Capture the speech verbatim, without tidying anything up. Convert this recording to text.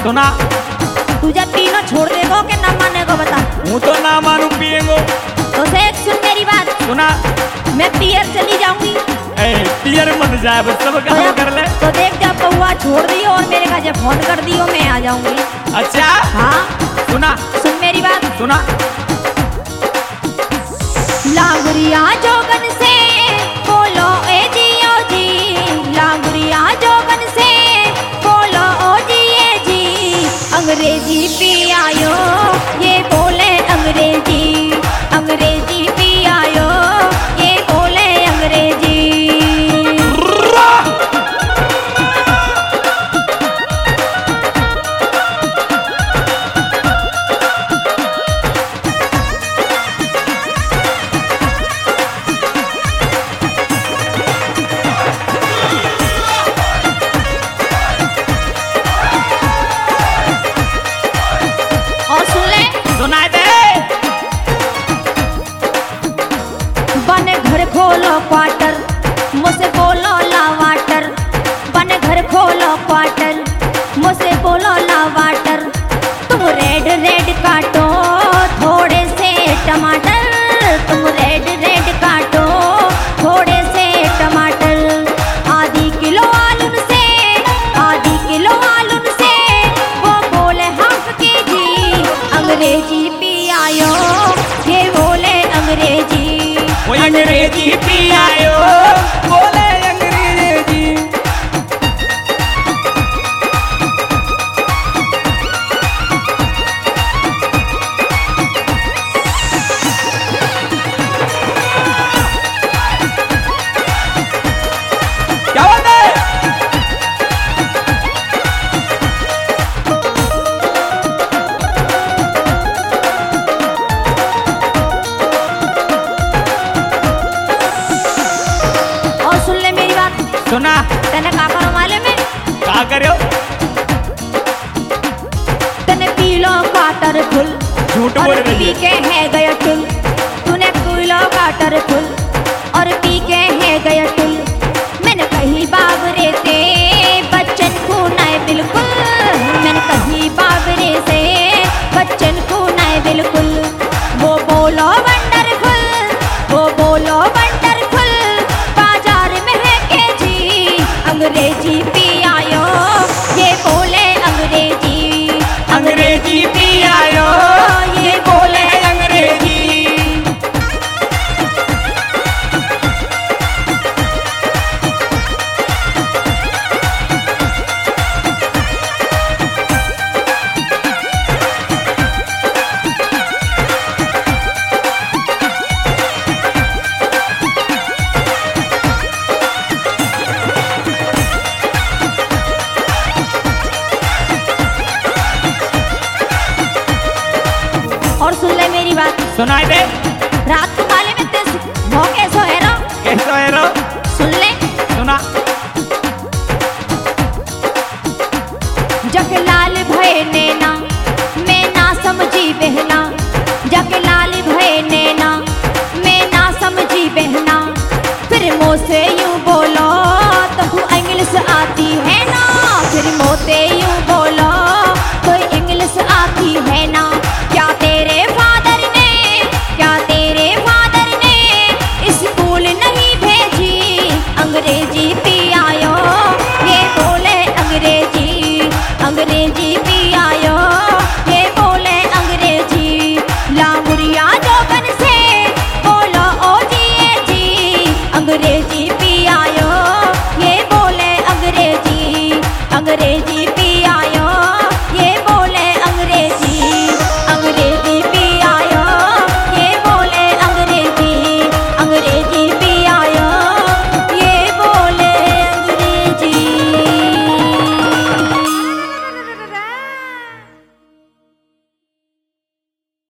सुना। तू जब पीना छोड़ देगो कि ना मानेगो बता। हूँ तो ना मानू पिएगो। तो से सुन मेरी बात। सुना। मैं पियर चली जाऊंगी। ए पियर मत जाए बस सब काम कर ले। तो देख जब बउआ छोड़ दियो और मेरे का जब फोन कर दियो मैं आ जाऊंगी। अच्छा हाँ सुना। सुन मेरी बात। सुना। लांगुरिया जोगन से बोलो ए जियो जी, लांगुरिया जोगन से बोलो ओ जी ए जी। अंग्रेजी पी आयो ये बोले अंग्रेजी, अंग्रेजी पी आयो ये बोले अंग्रेजी। खोलो क्वार्टर मुझसे बोलो ला वाटर, बने घर खोलो क्वार्टर मुझसे बोलो ला वाटर। तुम रेड रेड काटो थोड़े से टमाटर, तुम रेड रेड काटो थोड़े से टमाटर। आधी किलो आलू से, आधी किलो आलू से वो बोले हाफ के जी। अंग्रेजी पी आयो ये बोले अंग्रेजी, अंग्रेजी पी आयो बोले अंग्रेजी। क्या बात है? सुना। तने का करो मालूम है? का करो? तने पीलो काटर फुल, झूठ बोल रही पी के है गया टुल। तूने पीलो काटर फुल और पी के है गया टुल। मैंने कही बाबरे से बच्चन को नहीं बिल्कुल, मैंने कही बाबरे से बच्चन को नहीं बिल्कुल। वो बोलो वंडरफुल, वो बोलो वंडरफुल, बाजार में है के जी। अंग्रेजी पी आयो ये बोले अंग्रेजी, अंग्रेजी पी आयो ये बोले अंग्रेजी। और सुन ले मेरी बात। सुनाई दे।